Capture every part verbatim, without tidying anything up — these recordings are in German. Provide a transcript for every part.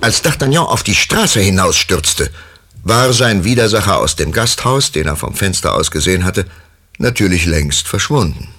Als D'Artagnan auf die Straße hinausstürzte, war sein Widersacher aus dem Gasthaus, den er vom Fenster aus gesehen hatte, natürlich längst verschwunden.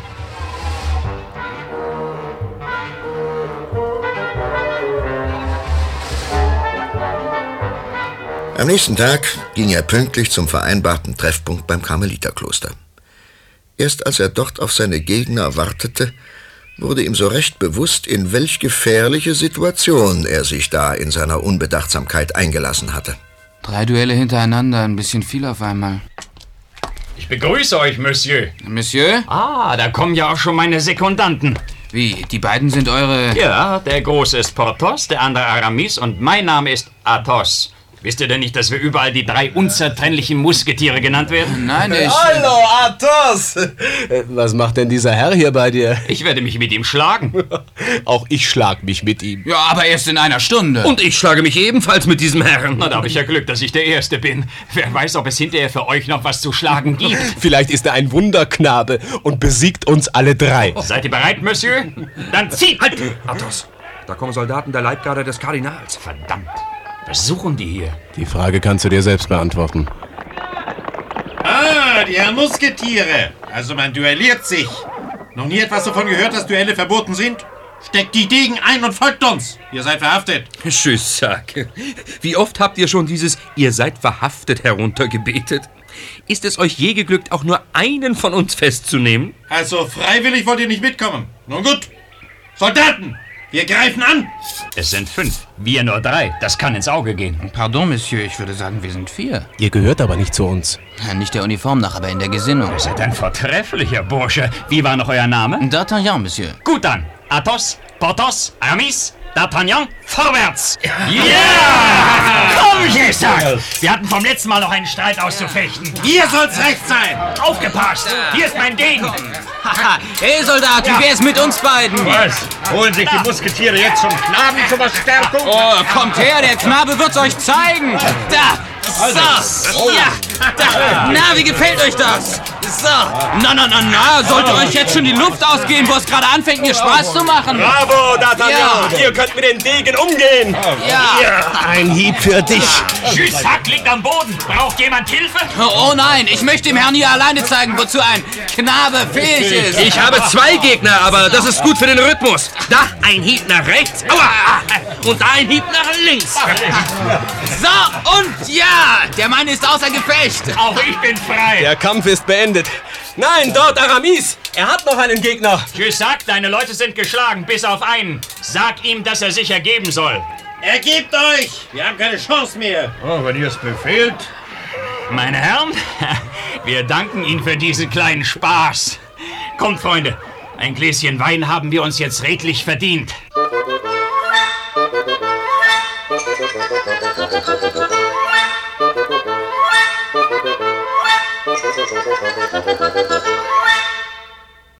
Am nächsten Tag ging er pünktlich zum vereinbarten Treffpunkt beim Karmeliterkloster. Erst als er dort auf seine Gegner wartete, wurde ihm so recht bewusst, in welch gefährliche Situation er sich da in seiner Unbedachtsamkeit eingelassen hatte. Drei Duelle hintereinander, ein bisschen viel auf einmal. Ich begrüße euch, Monsieur. Monsieur? Ah, da kommen ja auch schon meine Sekundanten. Wie, die beiden sind eure... Ja, der Große ist Porthos, der andere Aramis und mein Name ist Athos. Wisst ihr denn nicht, dass wir überall die drei unzertrennlichen Musketiere genannt werden? Nein, ich... Hallo, Athos! Was macht denn dieser Herr hier bei dir? Ich werde mich mit ihm schlagen. Auch ich schlag mich mit ihm. Ja, aber erst in einer Stunde. Und ich schlage mich ebenfalls mit diesem Herrn. Na, da habe ich ja Glück, dass ich der Erste bin. Wer weiß, ob es hinterher für euch noch was zu schlagen gibt. Vielleicht ist er ein Wunderknabe und besiegt uns alle drei. Seid ihr bereit, Monsieur? Dann zieht! Halt! Athos, da kommen Soldaten der Leibgarde des Kardinals. Verdammt. Was suchen die hier? Die Frage kannst du dir selbst beantworten. Ah, die Herren Musketiere. Also man duelliert sich. Noch nie etwas davon gehört, dass Duelle verboten sind? Steckt die Degen ein und folgt uns. Ihr seid verhaftet. Jussac, wie oft habt ihr schon dieses "Ihr seid verhaftet" heruntergebetet? Ist es euch je geglückt, auch nur einen von uns festzunehmen? Also freiwillig wollt ihr nicht mitkommen. Nun gut. Soldaten, wir greifen an. Es sind fünf, wir nur drei. Das kann ins Auge gehen. Pardon, Monsieur, ich würde sagen, wir sind vier. Ihr gehört aber nicht zu uns. Ja, nicht der Uniform nach, aber in der Gesinnung. Ihr seid ein vortrefflicher Bursche. Wie war noch euer Name? D'Artagnan, Monsieur. Gut dann. Athos, Porthos, Aramis, D'Artagnan, vorwärts! Ja! Yeah! Komm, Jussac! Wir hatten vom letzten Mal noch einen Streit auszufechten. Hier soll's recht sein. Aufgepasst! Hier ist mein Degen! Haha, hey Soldat, wie wär's mit uns beiden? Was? Holen sich die Musketiere jetzt zum Knaben zur Verstärkung? Oh, kommt her, der Knabe wird's euch zeigen! Da! So! Ja! Da! Na, wie gefällt euch das? So! Na, na, na, na! Sollte euch jetzt schon die Luft ausgehen, wo es gerade anfängt, mir Spaß zu machen? Bravo, D'Artagnan! Ja. Ihr könnt mit den Degen umgehen! Ja! Ein Hieb für dich! Jussac liegt am Boden! Braucht jemand Hilfe? Oh nein, ich möchte dem Herrn hier alleine zeigen, wozu ein Knabe fähig ist! Ich habe zwei Gegner, aber das ist gut für den Rhythmus. Da ein Hieb nach rechts, aua! Und da ein Hieb nach links. So, und ja! Der Mann ist außer Gefecht! Auch ich bin frei! Der Kampf ist beendet. Nein, dort Aramis! Er hat noch einen Gegner! Jussac, deine Leute sind geschlagen, bis auf einen. Sag ihm, dass er sich ergeben soll. Ergebt euch! Wir haben keine Chance mehr. Oh, wenn ihr es befehlt. Meine Herren, wir danken Ihnen für diesen kleinen Spaß. Kommt, Freunde, ein Gläschen Wein haben wir uns jetzt redlich verdient.